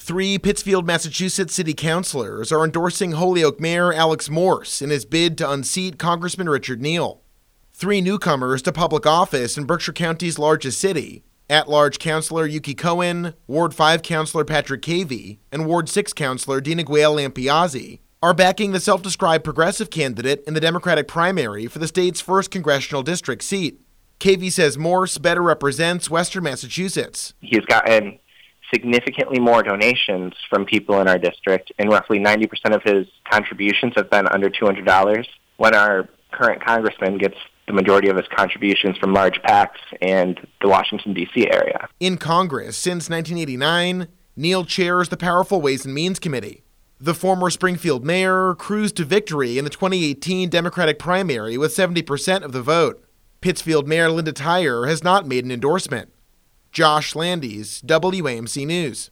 3 Pittsfield, Massachusetts city councilors are endorsing Holyoke Mayor Alex Morse in his bid to unseat Congressman Richard Neal. 3 newcomers to public office in Berkshire County's largest city, at-large Councilor Yuki Cohen, Ward 5 Councilor Patrick Cavey, and Ward 6 Councilor Dina Guale Lampiazzi, are backing the self-described progressive candidate in the Democratic primary for the state's first congressional district seat. Cavey says Morse better represents Western Massachusetts. He's gotten significantly more donations from people in our district, and roughly 90% of his contributions have been under $200, when our current congressman gets the majority of his contributions from large PACs and the Washington, D.C. area. In Congress since 1989, Neal chairs the powerful Ways and Means Committee. The former Springfield mayor cruised to victory in the 2018 Democratic primary with 70% of the vote. Pittsfield Mayor Linda Tyer has not made an endorsement. Josh Landis, WAMC News.